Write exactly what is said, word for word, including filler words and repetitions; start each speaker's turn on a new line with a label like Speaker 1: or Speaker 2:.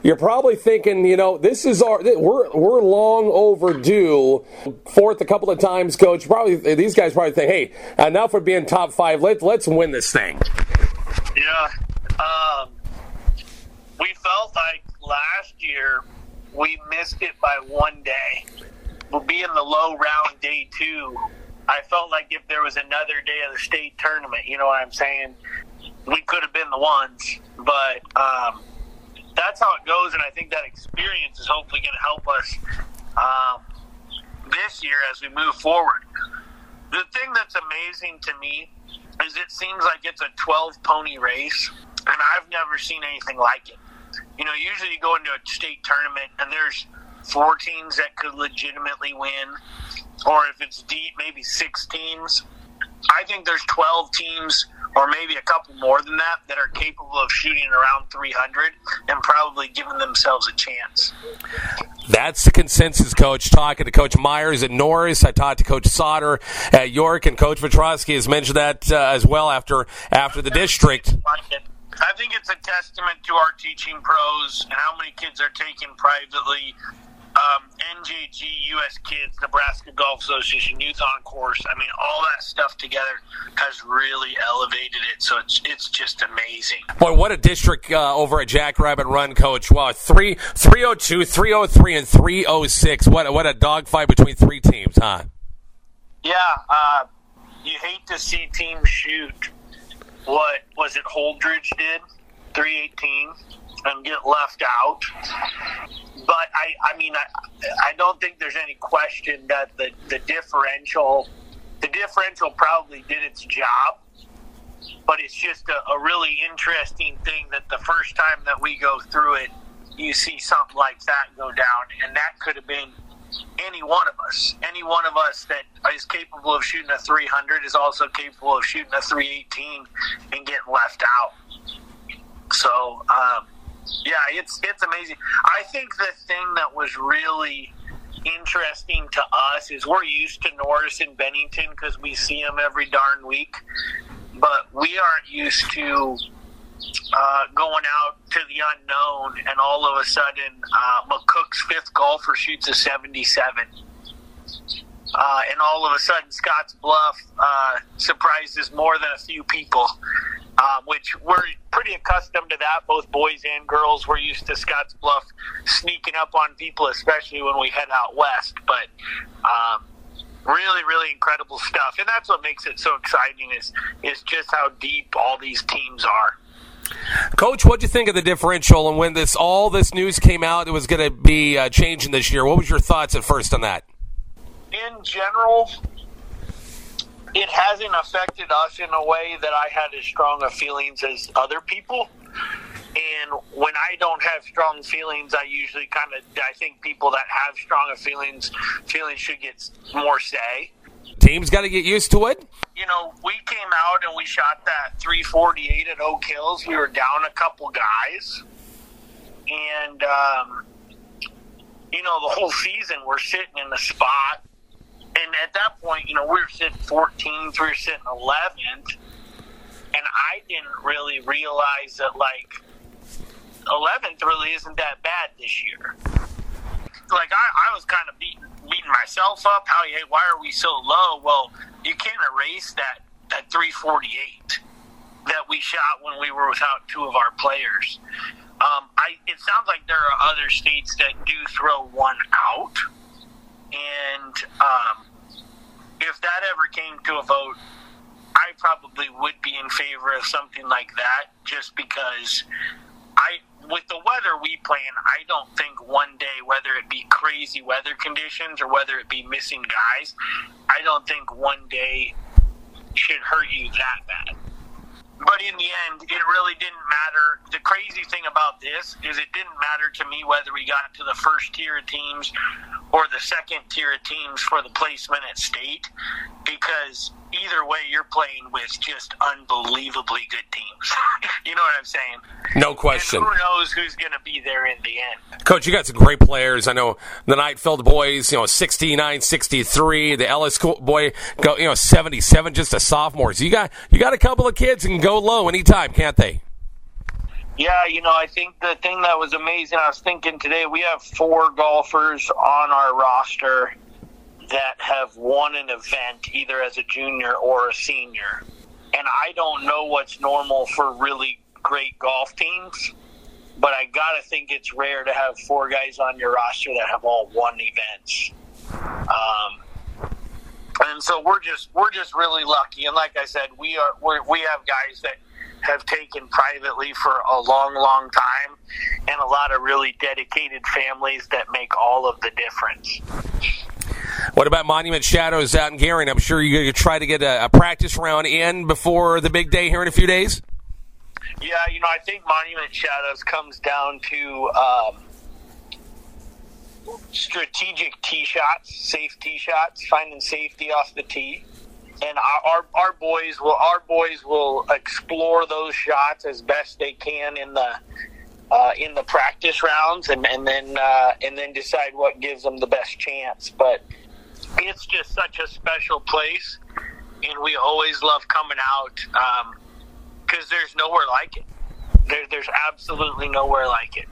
Speaker 1: you're probably thinking, you know, this is our we're we're long overdue. Fourth a couple of times, Coach. Probably these guys probably think, hey, enough of being top five. Let's let's win this thing.
Speaker 2: Yeah, um, we felt like last year we missed it by one day. We'll be in the low round day two. I felt like if there was another day of the state tournament, you know what I'm saying, we could have been the ones. But um, that's how it goes, and I think that experience is hopefully going to help us um, this year as we move forward. The thing that's amazing to me is it seems like it's a twelve-pony race, and I've never seen anything like it. You know, usually you go into a state tournament, and there's four teams that could legitimately win, or if it's deep, maybe six teams. I think there's twelve teams, or maybe a couple more than that, that are capable of shooting around three hundred and probably giving themselves a chance.
Speaker 1: That's the consensus, Coach. Talking to Coach Myers at Norris, I talked to Coach Sauter at York, and Coach Petrosky has mentioned that uh, as well after after the district.
Speaker 2: I think it's a testament to our teaching pros and how many kids are taken privately. Um, N J G, U S Kids, Nebraska Golf Association, Youth on Course. I mean, all that stuff together has really elevated it. So it's it's just amazing.
Speaker 1: Boy, what a district uh, over at Jackrabbit Run, Coach. Wow, three three oh two, three oh three, and three oh six. What what a dogfight between three teams, huh?
Speaker 2: Yeah, uh, you hate to see teams shoot what was it Holdridge did, three eighteen, and get left out. But, I, I mean, I, I don't think there's any question that the, the differential the differential probably did its job. But it's just a, a really interesting thing that the first time that we go through it, you see something like that go down. And that could have been any one of us. Any one of us that is capable of shooting a three hundred is also capable of shooting a three eighteen and getting left out. So, um, yeah, it's it's amazing. I think the thing that was really interesting to us is we're used to Norris and Bennington because we see them every darn week, but we aren't used to uh, going out to the unknown and all of a sudden uh, McCook's fifth golfer shoots a seventy-seven. Uh, and all of a sudden Scotts Bluff uh, surprises more than a few people. Um, which we're pretty accustomed to that, both boys and girls. We're used to Scotts Bluff sneaking up on people, especially when we head out west. But um, really, really incredible stuff. And that's what makes it so exciting is, is just how deep all these teams are.
Speaker 1: Coach, what did you think of the differential? And when this all this news came out, it was going to be uh, changing this year. What was your thoughts at first on that?
Speaker 2: In general, it hasn't affected us in a way that I had as strong of feelings as other people. And when I don't have strong feelings, I usually kind of, I think people that have stronger feelings, feelings should get more say.
Speaker 1: Teams got to get used to it.
Speaker 2: You know, we came out and we shot that three forty-eight at Oak Hills. We were down a couple guys. And, um, you know, the whole season we're sitting in the spot. And at that point, you know, we were sitting fourteenth, we were sitting eleventh, and I didn't really realize that, like, eleventh really isn't that bad this year. Like, I, I was kind of beating, beating myself up. How, hey, why are we so low? Well, you can't erase that, that three forty-eight that we shot when we were without two of our players. Um, I it sounds like there are other states that do throw one out. And um, if that ever came to a vote, I probably would be in favor of something like that just because I, with the weather we play in, I don't think one day, whether it be crazy weather conditions or whether it be missing guys, I don't think one day should hurt you that bad. But in the end, it really didn't matter. The crazy thing about this is it didn't matter to me whether we got to the first tier of teams or the second tier of teams for the placement at state, because either way you're playing with just unbelievably good teams. You know what I'm saying?
Speaker 1: No question.
Speaker 2: And who knows who's going to be there in the end.
Speaker 1: Coach, you got some great players. I know the Nightfield boys, you know, sixty-nine, sixty-three. The Ellis boy, go, you know, seventy-seven, just a sophomore. So you got you got a couple of kids that can go low anytime, can't they?
Speaker 2: Yeah, you know, I think the thing that was amazing, I was thinking today, we have four golfers on our roster that have won an event either as a junior or a senior. And I don't know what's normal for really great golf teams, but I got to think it's rare to have four guys on your roster that have all won events. Um, and so we're just we're just really lucky. And like I said, we are we're, we have guys that have taken privately for a long, long time, and a lot of really dedicated families that make all of the difference.
Speaker 1: What about Monument Shadows out in Gering? I'm sure you're going to try to get a, a practice round in before the big day here in a few days?
Speaker 2: Yeah, you know, I think Monument Shadows comes down to um, strategic tee shots, safe tee shots, finding safety off the tee. And our, our our boys will our boys will explore those shots as best they can in the uh, in the practice rounds, and and then uh, and then decide what gives them the best chance. But it's just such a special place, and we always love coming out because um, there's nowhere like it. There, there's absolutely nowhere like it.